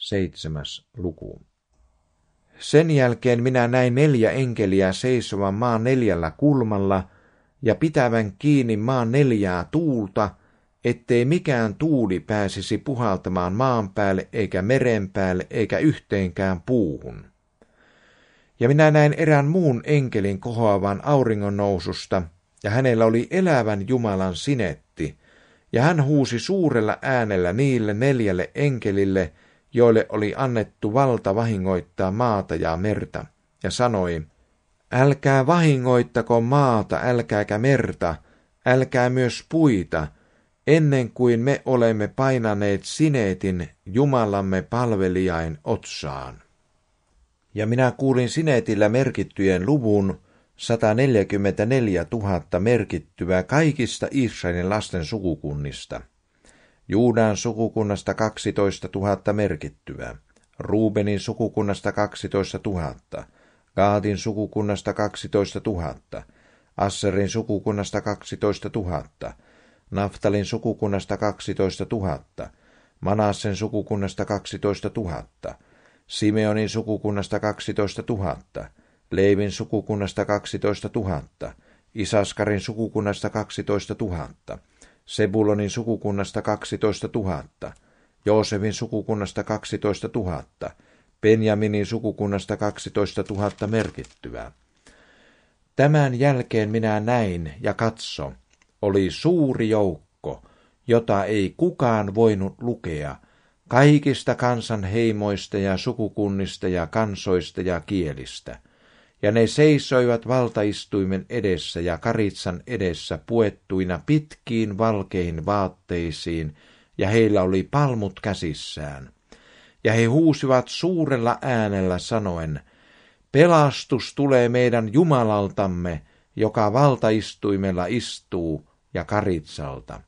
7. luku. Sen jälkeen minä näin 4 enkeliä seisovan maan 4 kulmalla ja pitävän kiinni maan 4 tuulta, ettei mikään tuuli pääsisi puhaltamaan maan päälle eikä meren päälle eikä yhteenkään puuhun. Ja minä näin erään muun enkelin kohoavan auringon noususta, ja hänellä oli elävän Jumalan sinetti, ja hän huusi suurella äänellä niille 4 enkelille, joille oli annettu valta vahingoittaa maata ja merta, ja sanoi, älkää vahingoittako maata, älkääkä merta, älkää myös puita, ennen kuin me olemme painaneet sineetin Jumalamme palvelijain otsaan. Ja minä kuulin sineetillä merkittyjen luvun 144 000 merkittyä kaikista Israelin lasten sukukunnista. Juudan sukukunnasta 12 000 merkittyä, Ruubenin sukukunnasta 12 000, Gaadin sukukunnasta 12 000, Asserin sukukunnasta 12 000, Naftalin sukukunnasta 12 000, Manassen sukukunnasta 12 000, Simeonin sukukunnasta 12 000, Leevin sukukunnasta 12 000, Isaskarin sukukunnasta 12 000, Sebulonin sukukunnasta 12 000, Joosefin sukukunnasta 12 000, Benjaminin sukukunnasta 12 000 merkittyä. Tämän jälkeen minä näin ja katso, oli suuri joukko, jota ei kukaan voinut lukea, kaikista kansanheimoista ja sukukunnista ja kansoista ja kielistä. Ja ne seisoivat valtaistuimen edessä ja karitsan edessä puettuina pitkiin valkeihin vaatteisiin, ja heillä oli palmut käsissään. Ja he huusivat suurella äänellä sanoen, pelastus tulee meidän Jumalaltamme, joka valtaistuimella istuu, ja karitsalta.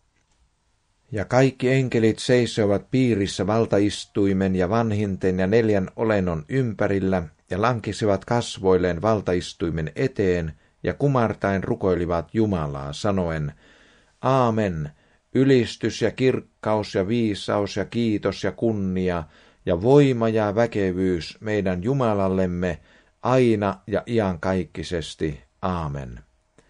Ja kaikki enkelit seisoivat piirissä valtaistuimen ja vanhinten ja 4 olennon ympärillä, ja lankisivat kasvoilleen valtaistuimen eteen, ja kumartain rukoilivat Jumalaa, sanoen, Aamen, ylistys ja kirkkaus ja viisaus ja kiitos ja kunnia, ja voima ja väkevyys meidän Jumalallemme, aina ja iankaikkisesti. Aamen.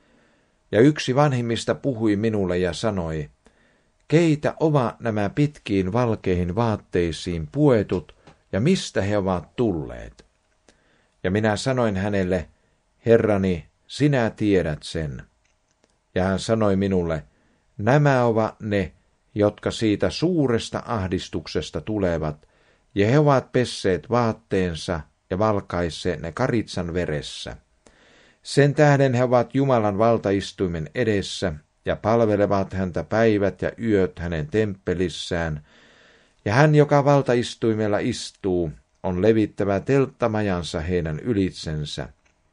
Ja yksi vanhimmista puhui minulle ja sanoi, keitä ovat nämä pitkiin valkeihin vaatteisiin puetut, ja mistä he ovat tulleet? Ja minä sanoin hänelle, Herrani, sinä tiedät sen. Ja hän sanoi minulle, nämä ovat ne, jotka siitä suuresta ahdistuksesta tulevat, ja he ovat pesseet vaatteensa ja valkaisseet ne karitsan veressä. Sen tähden he ovat Jumalan valtaistuimen edessä, ja palvelevat häntä päivät ja yöt hänen temppelissään, ja hän, joka valtaistuimella istuu, on levittävä telttamajansa heidän ylitsensä.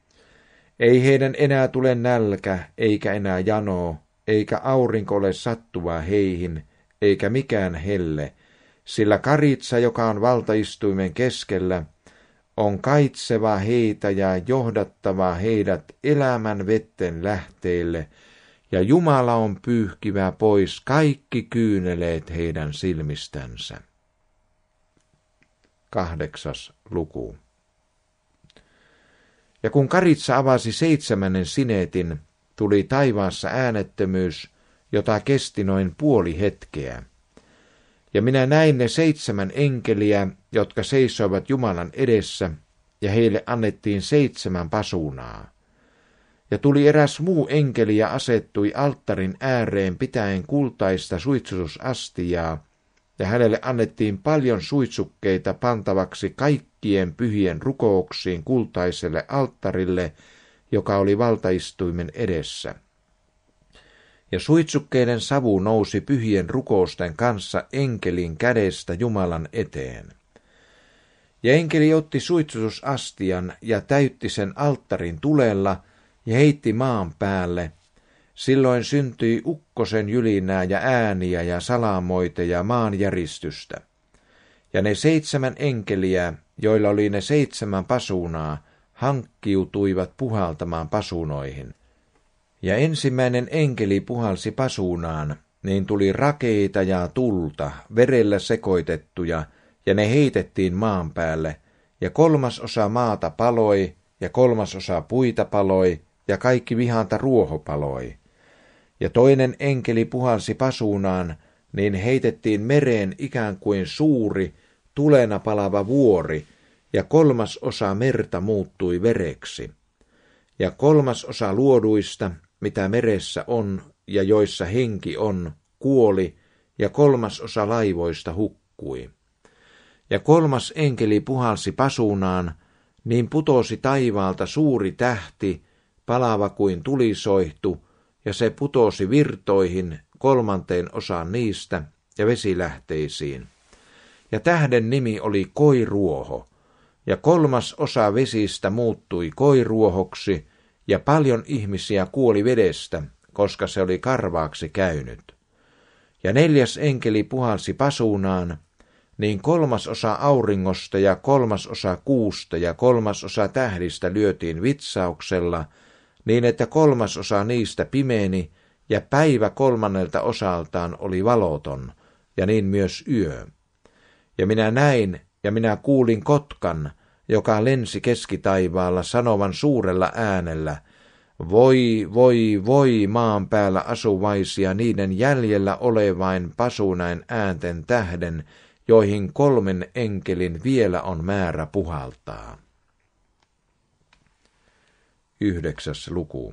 Ei heidän enää tule nälkä, eikä enää janoa, eikä aurinko ole sattuvaa heihin, eikä mikään helle, sillä karitsa, joka on valtaistuimen keskellä, on kaitseva heitä ja johdattava heidät elämän vetten lähteille, ja Jumala on pyyhkivä pois kaikki kyyneleet heidän silmistänsä. 8. luku. Ja kun karitsa avasi 7. sineetin, tuli taivaassa äänettömyys, jota kesti noin puoli hetkeä. Ja minä näin ne 7 enkeliä, jotka seisoivat Jumalan edessä, ja heille annettiin 7 pasuunaa. Ja tuli eräs muu enkeli ja asettui alttarin ääreen pitäen kultaista suitsutusastiaa, ja hänelle annettiin paljon suitsukkeita pantavaksi kaikkien pyhien rukouksiin kultaiselle alttarille, joka oli valtaistuimen edessä. Ja suitsukkeiden savu nousi pyhien rukousten kanssa enkelin kädestä Jumalan eteen. Ja enkeli otti suitsutusastian ja täytti sen alttarin tulella ja heitti maan päälle. Silloin syntyi ukkosen jylinää ja ääniä ja salamoita ja maanjäristystä. Ja ne 7 enkeliä, joilla oli ne 7 pasuunaa, hankkiutuivat puhaltamaan pasuunoihin. Ja ensimmäinen enkeli puhalsi pasuunaan, niin tuli rakeita ja tulta, verellä sekoitettuja, ja ne heitettiin maan päälle, ja 1/3 maata paloi, ja 1/3 puita paloi, ja kaikki vihanta ruoho paloi. Ja toinen enkeli puhalsi pasuunaan, niin heitettiin mereen ikään kuin suuri, tulena palava vuori, ja 1/3 merta muuttui vereksi. Ja 1/3 luoduista, mitä meressä on ja joissa henki on, kuoli, ja 1/3 laivoista hukkui. Ja 3. enkeli puhalsi pasuunaan, niin putosi taivaalta suuri tähti, palava kuin tulisoihtu, ja se putosi virtoihin 1/3 niistä ja vesilähteisiin. Ja tähden nimi oli koiruoho, ja 1/3 vesistä muuttui koiruohoksi, ja paljon ihmisiä kuoli vedestä, koska se oli karvaaksi käynyt. Ja 4. enkeli puhalsi pasuunaan, niin 1/3 auringosta ja 1/3 kuusta ja 1/3 tähdistä lyötiin vitsauksella, niin että 1/3 niistä pimeeni, ja päivä 1/3 oli valoton, ja niin myös yö. Ja minä näin, ja minä kuulin kotkan, joka lensi keskitaivaalla sanovan suurella äänellä, voi, voi, voi maan päällä asuvaisia niiden jäljellä olevain pasunain äänten tähden, joihin 3 enkelin vielä on määrä puhaltaa. 9. luku.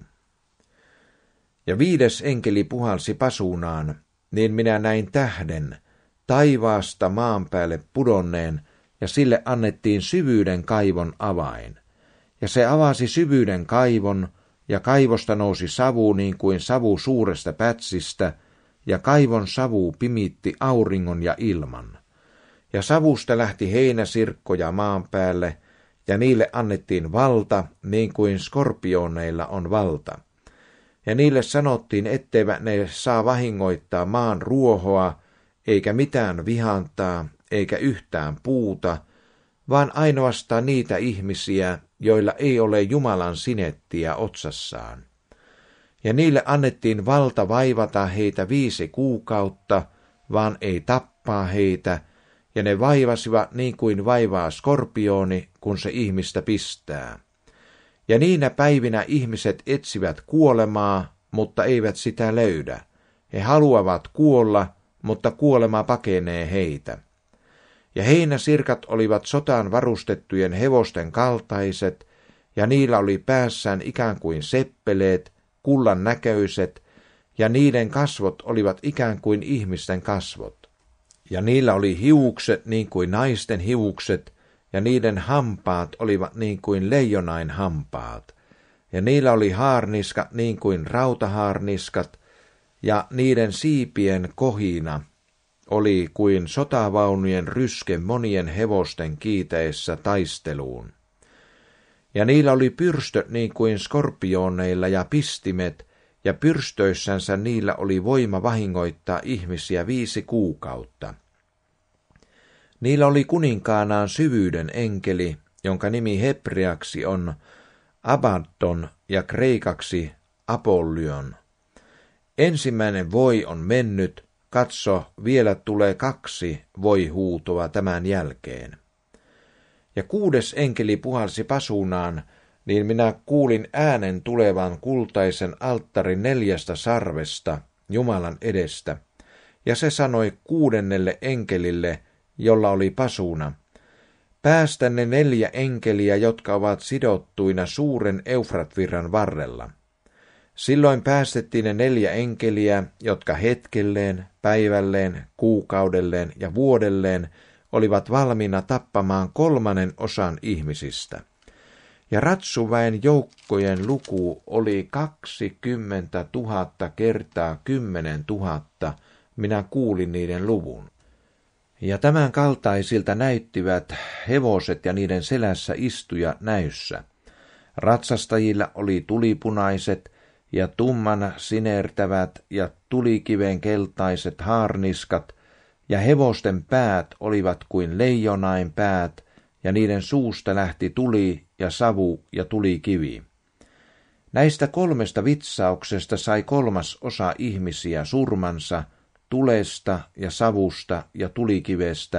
Ja 5. enkeli puhalsi pasuunaan, niin minä näin tähden, taivaasta maan päälle pudonneen, ja sille annettiin syvyyden kaivon avain. Ja se avasi syvyyden kaivon, ja kaivosta nousi savu niin kuin savu suuresta pätsistä, ja kaivon savu pimitti auringon ja ilman. Ja savusta lähti heinäsirkkoja maan päälle, ja niille annettiin valta, niin kuin skorpioneilla on valta. Ja niille sanottiin, etteivät ne saa vahingoittaa maan ruohoa, eikä mitään vihantaa, eikä yhtään puuta, vaan ainoastaan niitä ihmisiä, joilla ei ole Jumalan sinettiä otsassaan. Ja niille annettiin valta vaivata heitä 5 kuukautta, vaan ei tappaa heitä, ja ne vaivasivat niin kuin vaivaa skorpioni, kun se ihmistä pistää. Ja niinä päivinä ihmiset etsivät kuolemaa, mutta eivät sitä löydä. He haluavat kuolla, mutta kuolema pakenee heitä. Ja heinäsirkat olivat sotaan varustettujen hevosten kaltaiset, ja niillä oli päässään ikään kuin seppeleet, kullan näköiset, ja niiden kasvot olivat ikään kuin ihmisten kasvot. Ja niillä oli hiukset niin kuin naisten hiukset, ja niiden hampaat olivat niin kuin leijonain hampaat. Ja niillä oli haarniskat niin kuin rautahaarniskat, ja niiden siipien kohina oli kuin sotavaunujen ryske monien hevosten kiiteessä taisteluun. Ja niillä oli pyrstöt niin kuin skorpioneilla ja pistimet, ja pyrstöissänsä niillä oli voima vahingoittaa ihmisiä 5 kuukautta. Niillä oli kuninkaanaan syvyyden enkeli, jonka nimi hebreaksi on Abaddon ja kreikaksi Apollyon. Ensimmäinen voi on mennyt, katso, vielä tulee 2 voi-huutoa tämän jälkeen. Ja 6. enkeli puhalsi pasuunaan, niin minä kuulin äänen tulevan kultaisen alttarin 4 sarvesta Jumalan edestä, ja se sanoi 6. enkelille, jolla oli pasuuna, päästä ne 4 enkeliä, jotka ovat sidottuina suuren Eufratvirran varrella. Silloin päästettiin ne 4 enkeliä, jotka hetkelleen, päivälleen, kuukaudelleen ja vuodelleen olivat valmiina tappamaan 1/3 ihmisistä. Ja ratsuväen joukkojen luku oli 20 000 kertaa 10 000, minä kuulin niiden luvun. Ja tämän kaltaisilta näyttivät hevoset ja niiden selässä istuja näyssä. Ratsastajilla oli tulipunaiset ja tummana sinertävät ja tulikiven keltaiset haarniskat, ja hevosten päät olivat kuin leijonain päät, ja niiden suusta lähti tuli ja savu ja tulikivi. Näistä 3 vitsauksesta sai 1/3 ihmisiä surmansa tulesta ja savusta ja tulikivestä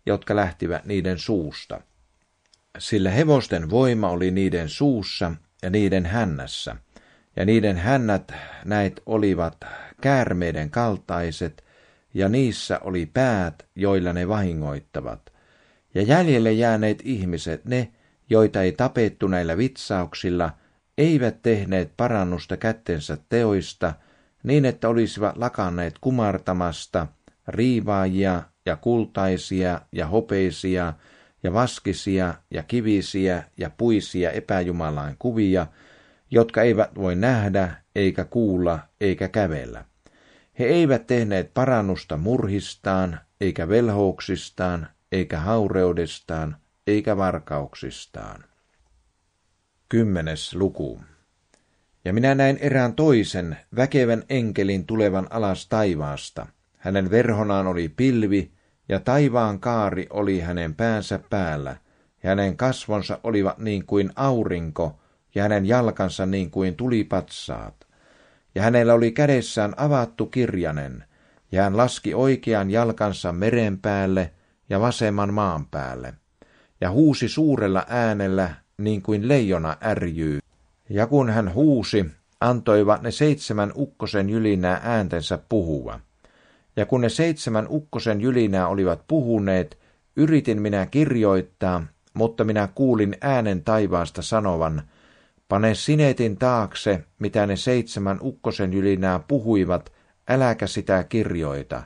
jotka lähtivät niiden suusta. Sillä hevosten voima oli niiden suussa ja niiden hännässä, ja niiden hännät näet olivat käärmeiden kaltaiset, ja niissä oli päät, joilla ne vahingoittavat. Ja jäljelle jääneet ihmiset, ne, joita ei tapettu näillä vitsauksilla, eivät tehneet parannusta kättensä teoista, niin että olisivat lakanneet kumartamasta riivaajia ja kultaisia ja hopeisia ja vaskisia ja kivisiä ja puisia epäjumalaan kuvia, jotka eivät voi nähdä, eikä kuulla, eikä kävellä. He eivät tehneet parannusta murhistaan, eikä velhouksistaan, eikä haureudestaan, eikä varkauksistaan. 10. luku. Ja minä näin erään toisen, väkevän enkelin tulevan alas taivaasta. Hänen verhonaan oli pilvi, ja taivaan kaari oli hänen päänsä päällä, ja hänen kasvonsa olivat niin kuin aurinko, ja hänen jalkansa niin kuin tulipatsaat. Ja hänellä oli kädessään avattu kirjanen, ja hän laski oikean jalkansa meren päälle ja vasemman maan päälle, ja huusi suurella äänellä, niin kuin leijona ärjyy. Ja kun hän huusi, antoivat ne 7 ukkosen jylinää ääntensä puhua. Ja kun ne 7 ukkosen jylinää olivat puhuneet, yritin minä kirjoittaa, mutta minä kuulin äänen taivaasta sanovan, pane sinetin taakse, mitä ne 7 ukkosen jylinää puhuivat, äläkä sitä kirjoita.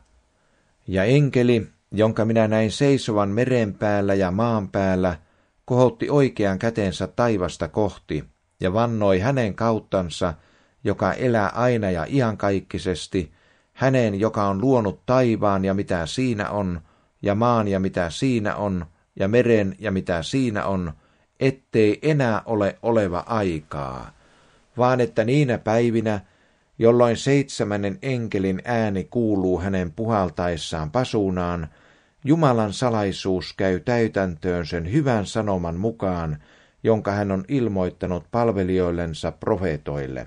Ja enkeli, jonka minä näin seisovan meren päällä ja maan päällä, kohotti oikean kätensä taivasta kohti ja vannoi hänen kauttansa, joka elää aina ja iankaikkisesti, hänen, joka on luonut taivaan ja mitä siinä on, ja maan ja mitä siinä on, ja meren ja mitä siinä on, ettei enää ole oleva aikaa, vaan että niinä päivinä, jolloin 7. enkelin ääni kuuluu hänen puhaltaessaan pasunaan, Jumalan salaisuus käy täytäntöön sen hyvän sanoman mukaan, jonka hän on ilmoittanut palvelijoillensa profeetoille.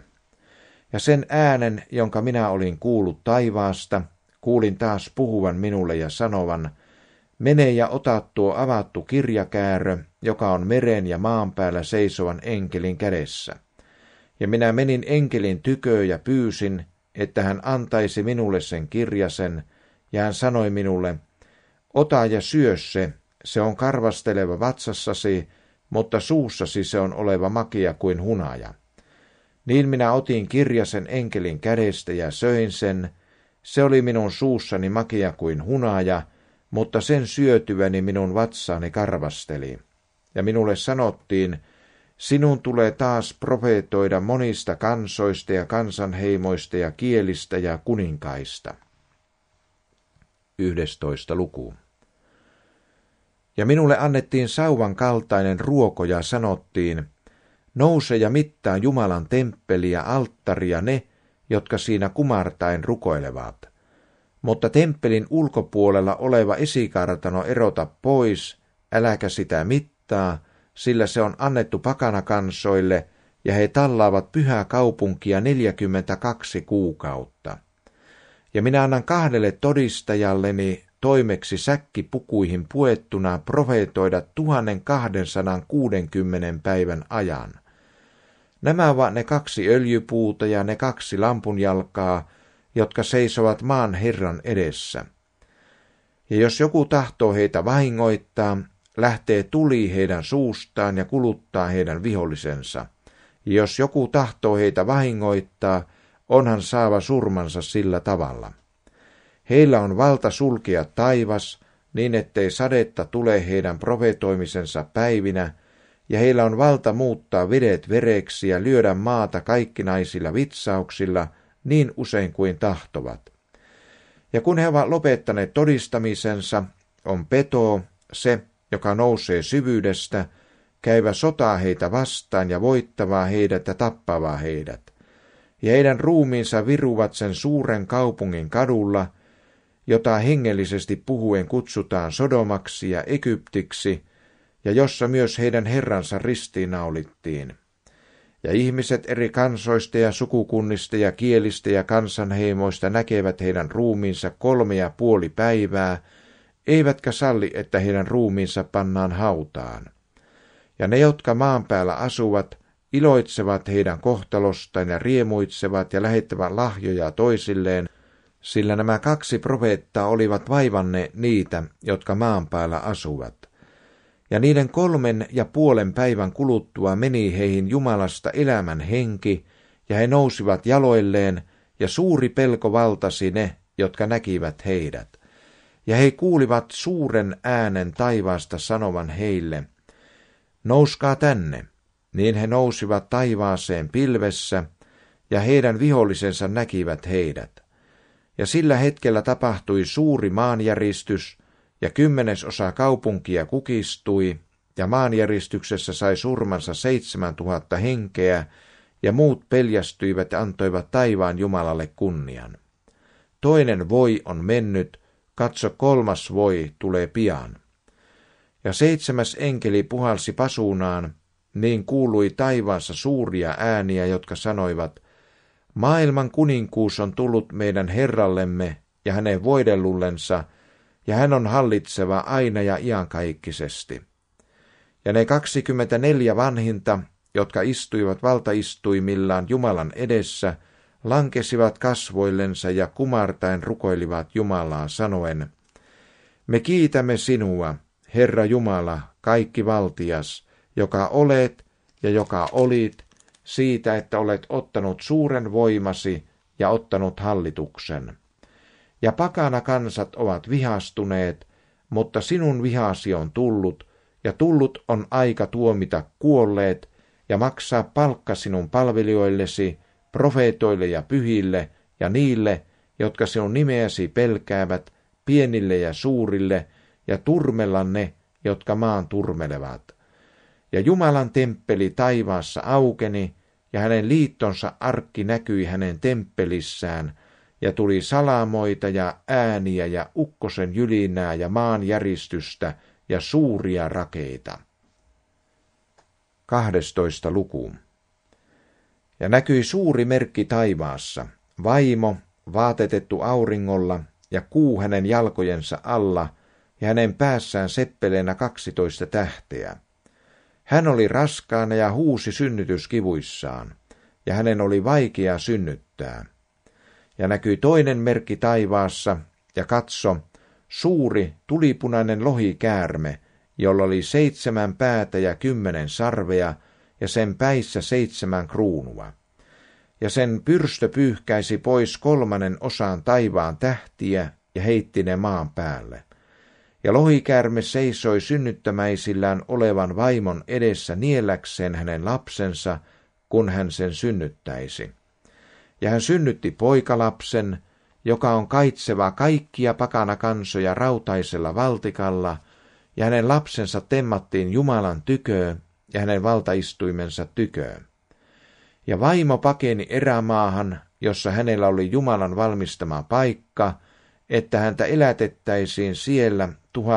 Ja sen äänen, jonka minä olin kuullut taivaasta, kuulin taas puhuvan minulle ja sanovan, mene ja ota tuo avattu kirjakäärö, joka on meren ja maan päällä seisovan enkelin kädessä. Ja minä menin enkelin tyköön ja pyysin, että hän antaisi minulle sen kirjasen, ja hän sanoi minulle, ota ja syö se, se on karvasteleva vatsassasi, mutta suussasi se on oleva makea kuin hunaja. Niin minä otin kirjasen enkelin kädestä ja söin sen, se oli minun suussani makea kuin hunaja, mutta sen syötyäni minun vatsaani karvasteli. Ja minulle sanottiin, sinun tulee taas profeetoida monista kansoista ja kansanheimoista ja kielistä ja kuninkaista. 11. luku. Ja minulle annettiin sauvan kaltainen ruoko ja sanottiin, nouse ja mittaa Jumalan temppeli ja alttaria ne, jotka siinä kumartain rukoilevat. Mutta temppelin ulkopuolella oleva esikartano erota pois, äläkä sitä mittaa, sillä se on annettu pakanakansoille, ja he tallaavat pyhää kaupunkia 42 kuukautta. Ja minä annan 2 todistajalleni toimeksi säkkipukuihin puettuna profeetoida 1260 päivän ajan. Nämä ovat ne 2 öljypuuta ja ne 2 lampunjalkaa, jotka seisovat maan Herran edessä. Ja jos joku tahtoo heitä vahingoittaa, lähtee tuli heidän suustaan ja kuluttaa heidän vihollisensa. Ja jos joku tahtoo heitä vahingoittaa, onhan saava surmansa sillä tavalla. Heillä on valta sulkea taivas, niin ettei sadetta tule heidän profetoimisensa päivinä, ja heillä on valta muuttaa vedet vereksi ja lyödä maata kaikkinaisilla vitsauksilla niin usein kuin tahtovat. Ja kun he ovat lopettaneet todistamisensa, on Petoo, se, joka nousee syvyydestä, käyvä sotaa heitä vastaan ja voittavaa heidät ja tappavaa heidät. Ja heidän ruumiinsa viruvat sen suuren kaupungin kadulla, jota hengellisesti puhuen kutsutaan Sodomaksi ja Egyptiksi, ja jossa myös heidän herransa ristiinnaulittiin. Ja ihmiset eri kansoista ja sukukunnista ja kielistä ja kansanheimoista näkevät heidän ruumiinsa 3,5 päivää, eivätkä salli, että heidän ruumiinsa pannaan hautaan. Ja ne, jotka maan päällä asuvat, iloitsevat heidän kohtalostaan ja riemuitsevat ja lähettävät lahjoja toisilleen, sillä nämä 2 profeettaa olivat vaivanneet niitä, jotka maan päällä asuvat. Ja niiden 3,5 päivän kuluttua meni heihin Jumalasta elämän henki, ja he nousivat jaloilleen, ja suuri pelko valtasi ne, jotka näkivät heidät. Ja he kuulivat suuren äänen taivaasta sanovan heille, nouskaa tänne. Niin he nousivat taivaaseen pilvessä, ja heidän vihollisensa näkivät heidät. Ja sillä hetkellä tapahtui suuri maanjäristys, ja 10% kaupunkia kukistui, ja maanjäristyksessä sai surmansa 7,000 henkeä, ja muut peljästyivät ja antoivat taivaan Jumalalle kunnian. Toinen voi on mennyt, katso 3. voi tulee pian. Ja 7. enkeli puhalsi pasuunaan, niin kuului taivaassa suuria ääniä, jotka sanoivat, maailman kuninkuus on tullut meidän Herrallemme ja hänen voidellullensa, ja hän on hallitseva aina ja iankaikkisesti. Ja ne 24 vanhinta, jotka istuivat valtaistuimillaan Jumalan edessä, lankesivat kasvoillensa ja kumartaen rukoilivat Jumalaa sanoen, me kiitämme sinua, Herra Jumala, kaikki valtias, joka olet ja joka olit, siitä, että olet ottanut suuren voimasi ja ottanut hallituksen. Ja pakana kansat ovat vihastuneet, mutta sinun vihasi on tullut, ja tullut on aika tuomita kuolleet ja maksaa palkka sinun palvelijoillesi, profeetoille ja pyhille ja niille, jotka sinun nimeäsi pelkäävät, pienille ja suurille, ja turmella ne, jotka maan turmelevat. Ja Jumalan temppeli taivaassa aukeni, ja hänen liittonsa arkki näkyi hänen temppelissään, ja tuli salamoita ja ääniä ja ukkosen jylinää ja maanjäristystä ja suuria rakeita. 12. luku. Ja näkyi suuri merkki taivaassa, vaimo, vaatetettu auringolla, ja kuu hänen jalkojensa alla, ja hänen päässään seppeleenä 12 tähteä. Hän oli raskaana ja huusi synnytyskivuissaan, ja hänen oli vaikea synnyttää. Ja näkyi toinen merkki taivaassa, ja katso, suuri tulipunainen lohikäärme, jolla oli 7 päätä ja 10 sarvea, ja sen päissä 7 kruunua. Ja sen pyrstö pyyhkäisi pois 3/3 taivaan tähtiä ja heitti ne maan päälle. Ja lohikäärme seisoi synnyttämäisillään olevan vaimon edessä nielläkseen hänen lapsensa, kun hän sen synnyttäisi. Ja hän synnytti poikalapsen, joka on kaitseva kaikkia pakanakansoja rautaisella valtikalla, ja hänen lapsensa temmattiin Jumalan tyköön ja hänen valtaistuimensa tyköön. Ja vaimo pakeni erämaahan, jossa hänellä oli Jumalan valmistama paikka, että häntä elätettäisiin siellä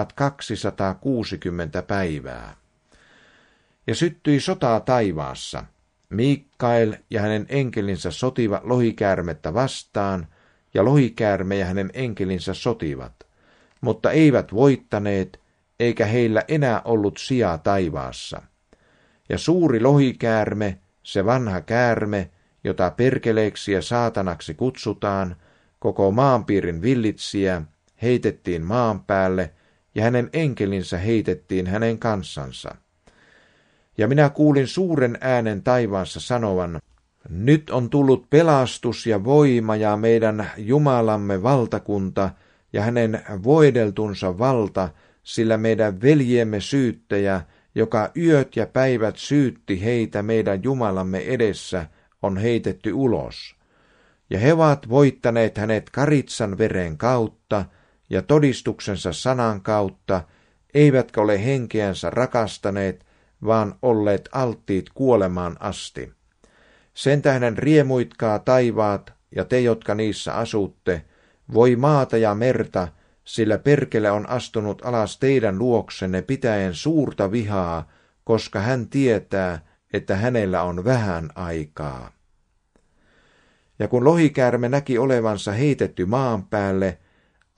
1260 päivää. Ja syttyi sotaa taivaassa. Mikael ja hänen enkelinsä sotivat lohikäärmettä vastaan, ja lohikäärme ja hänen enkelinsä sotivat, mutta eivät voittaneet, eikä heillä enää ollut sijaa taivaassa. Ja suuri lohikäärme, se vanha käärme, jota perkeleeksi ja saatanaksi kutsutaan, koko maanpiirin villitsijä, heitettiin maan päälle, ja hänen enkelinsä heitettiin hänen kanssansa. Ja minä kuulin suuren äänen taivaassa sanovan, nyt on tullut pelastus ja voima ja meidän Jumalamme valtakunta ja hänen voideltunsa valta, sillä meidän veljemme syyttäjä, joka yöt ja päivät syytti heitä meidän Jumalamme edessä, on heitetty ulos. Ja he ovat voittaneet hänet karitsan veren kautta ja todistuksensa sanan kautta, eivätkä ole henkeänsä rakastaneet, vaan olleet alttiit kuolemaan asti. Sen tähden riemuitkaa taivaat ja te, jotka niissä asutte, voi maata ja merta, sillä perkele on astunut alas teidän luoksenne pitäen suurta vihaa, koska hän tietää, että hänellä on vähän aikaa. Ja kun lohikäärme näki olevansa heitetty maan päälle,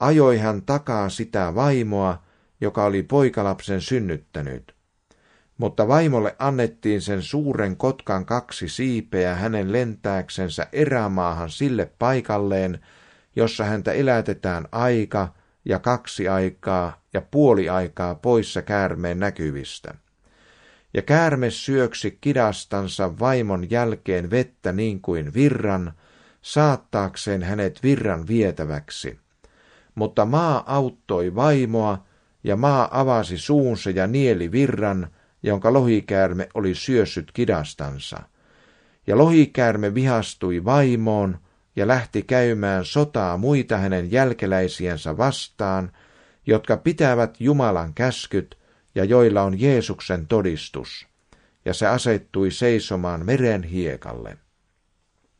ajoi hän takaa sitä vaimoa, joka oli poikalapsen synnyttänyt. Mutta vaimolle annettiin sen suuren kotkan 2 siipeä hänen lentääksensä erämaahan sille paikalleen, jossa häntä elätetään aika ja 2 aikaa ja puoli aikaa poissa käärmeen näkyvistä. Ja käärme syöksi kidastansa vaimon jälkeen vettä niin kuin virran, saattaakseen hänet virran vietäväksi. Mutta maa auttoi vaimoa, ja maa avasi suunsa ja nieli virran, jonka lohikäärme oli syössyt kidastansa. Ja lohikäärme vihastui vaimoon ja lähti käymään sotaa muita hänen jälkeläisiensä vastaan, jotka pitävät Jumalan käskyt ja joilla on Jeesuksen todistus. Ja se asettui seisomaan meren hiekalle.